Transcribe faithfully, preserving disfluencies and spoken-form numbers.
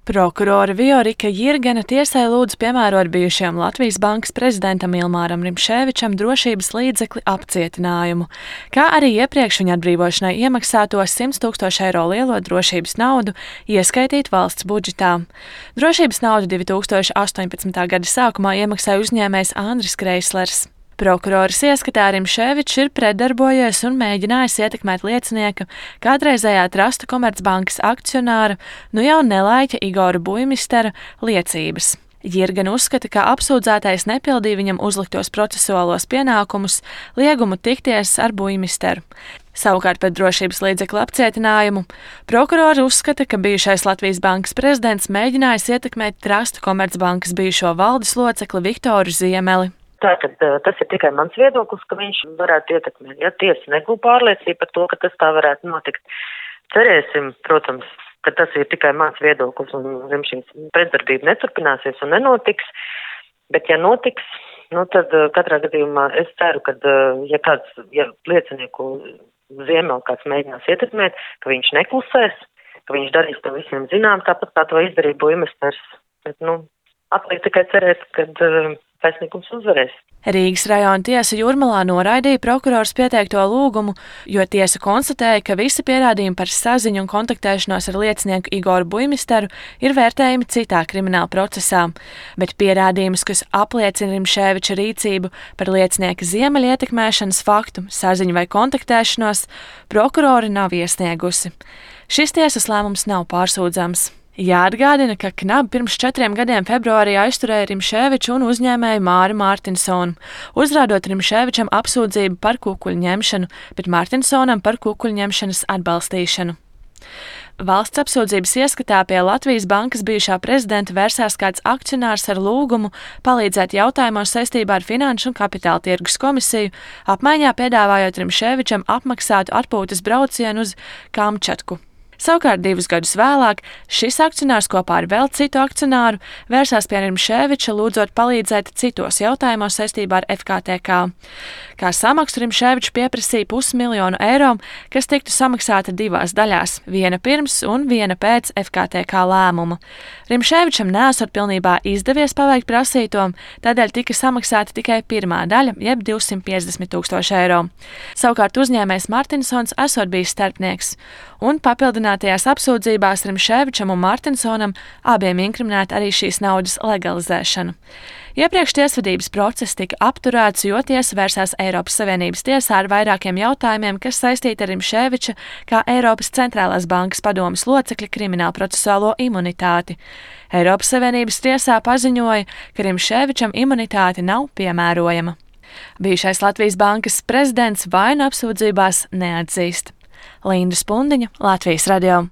Prokurore Viorika Jirgena tiesai lūdz piemērot bijušajam Latvijas Bankas prezidentam Ilmāram Rimšēvičam drošības līdzekli apcietinājumu, kā arī iepriekš viņa atbrīvošanai iemaksāto simt tūkstošu eiro lielo drošības naudu ieskaitīt valsts budžetā. Drošības naudu divi tūkstoši astoņpadsmitā gada sākumā iemaksāja uzņēmējs Andris Kreislers. Prokuroras ieskatā Rimšēvičs ir pretdarbojies un mēģinājis ietekmēt liecinieka, kādreizējā Trustu Komercbankas akcionāra, nu jau nelaiķa Igora Buimistera liecības. Jirgena uzskata, ka apsūdzētais nepildīja viņam uzliktos procesuālos pienākumus, liegumu tikties ar Buimisteru. Savukārt par drošības līdzekļu apcietinājumu prokurori uzskata, ka bijušais Latvijas Bankas prezidents mēģinājis ietekmēt Trustu Komercbankas bijušo valdes locekli Viktoru Ziemeli. Tātad tas ir tikai mans viedoklis, ka viņš varētu ietekmēt. Ja tiesa negūst pārliecību par to, ka tas tā varētu notikt. Cerēsim, protams, ka tas ir tikai mans viedoklis un zem šīs pretdarbība neturpināsies un nenotiks. Bet ja notiks, nu tad katrā gadījumā es ceru, ka ja kāds, ja liecinieku Ziemeli kāds mēģinās ietekmēt, ka viņš neklusēs, ka viņš darīs to visiem zinām, tāpat kā to izdarīja Buimisters. Bet, nu, atliek tikai cerēt, kad taisnīgums uzvarēs. Rīgas rajona tiesa Jūrmalā noraidīja prokurors pieteikto lūgumu, jo tiesa konstatēja, ka visi pierādījumi par saziņu un kontaktēšanos ar liecinieku Igoru Buimisteru ir vērtējami citā krimināla procesā, bet pierādījumus, kas apliecina Rimšēviča rīcību par liecinieka Ziemeļa ietekmēšanas faktu, saziņu vai kontaktēšanos, prokurori nav iesniegusi. Šis tiesas lēmums nav pārsūdzams. Jāatgādina, ka knapi pirms četriem gadiem februārī aizturēja Rimšēviču un uzņēmēju Māri Mārtinsonu, uzrādot Rimšēvičam apsūdzību par kukuļu ņemšanu, bet Mārtinsonam par kukuļu ņemšanas atbalstīšanu. Valsts apsūdzības ieskatā pie Latvijas Bankas bijušā prezidenta vērsās kāds akcionārs ar lūgumu palīdzēt jautājumos saistībā ar Finanšu un Kapitāla tirgus komisiju, apmaiņā piedāvājot Rimšēvičam apmaksātu atpūtas braucienu uz Kamčatku. Savukārt divus gadus vēlāk šis akcionārs kopā ar vēl citu akcionāru vērsās pie Rimšēviča, lūdzot palīdzēt citos jautājumos saistībā ar F K T K. Kā samaksu Rimšēvičs pieprasīja pusmiljonu eiro, kas tiktu samaksāta divās daļās, viena pirms un viena pēc F K T K lēmuma. Rimšēvičam nesot pilnībā izdevies paveikt prasīto, tādēļ tika samaksāta tikai pirmā daļa, jeb divsimt piecdesmit tūkstoši eiro. Savukārt uzņēmējs Mārtinsons esot bijis starpnieks, un papildinātajās apsūdzībās Rimšēvičam un Mārtinsonam abiem inkriminēta arī šīs naudas legalizēšana. Iepriekš tiesvedības process tika apturēts, jo tiesa vērsās Eiropas Savienības tiesā ar vairākiem jautājumiem, kas saistīti ar Rimšēviča kā Eiropas centrālās bankas padomes locekļa kriminālprocesuālo imunitāti. Eiropas Savienības tiesā paziņoja, ka Rimšēvičam imunitāte nav piemērojama. Bijušais Latvijas Bankas prezidents vainu apsūdzībās neatzīst. Linda Spundiņa, Latvijas radio.